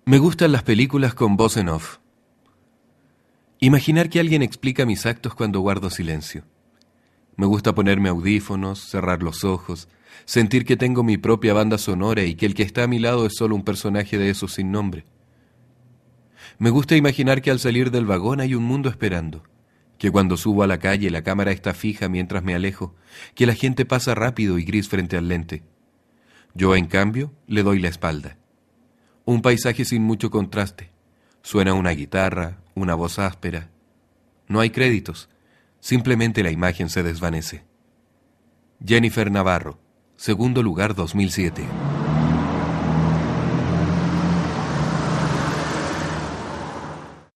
Me gustan las películas con voz en off. Imaginar que alguien explica mis actos cuando guardo silencio. Me gusta ponerme audífonos, cerrar los ojos, sentir que tengo mi propia banda sonora y que el que está a mi lado es solo un personaje de esos sin nombre. Me gusta imaginar que al salir del vagón hay un mundo esperando, que cuando subo a la calle la cámara está fija mientras me alejo, que la gente pasa rápido y gris frente al lente. Yo, en cambio, le doy la espalda. Un paisaje sin mucho contraste. Suena una guitarra, una voz áspera. No hay créditos, simplemente la imagen se desvanece. Jennifer Navarro, segundo lugar 2007.